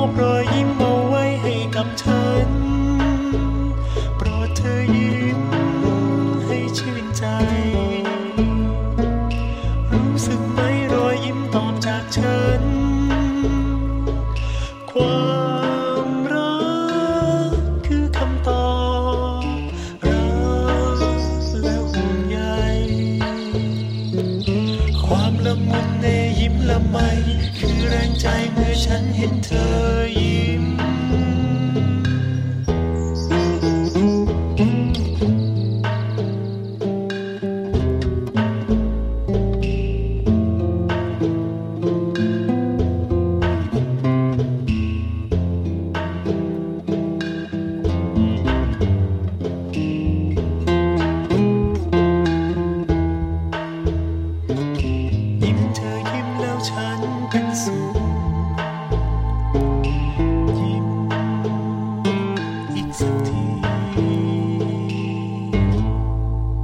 อบรอยยิ้มเอาไว้ให้กับฉันโปรดเธอยิ้มให้ชื่นใจรู้สึกไหมรอยยิ้มตอบจากฉันความรักคือคำตอบรักและห่วงใยความละมุนในยิ้มละไมคือแรงใจเมื่อฉันเห็นเธอยิ้มยิ้มเธอยิ้มแล้วฉันเป็นสุขยิ้มอีกสักที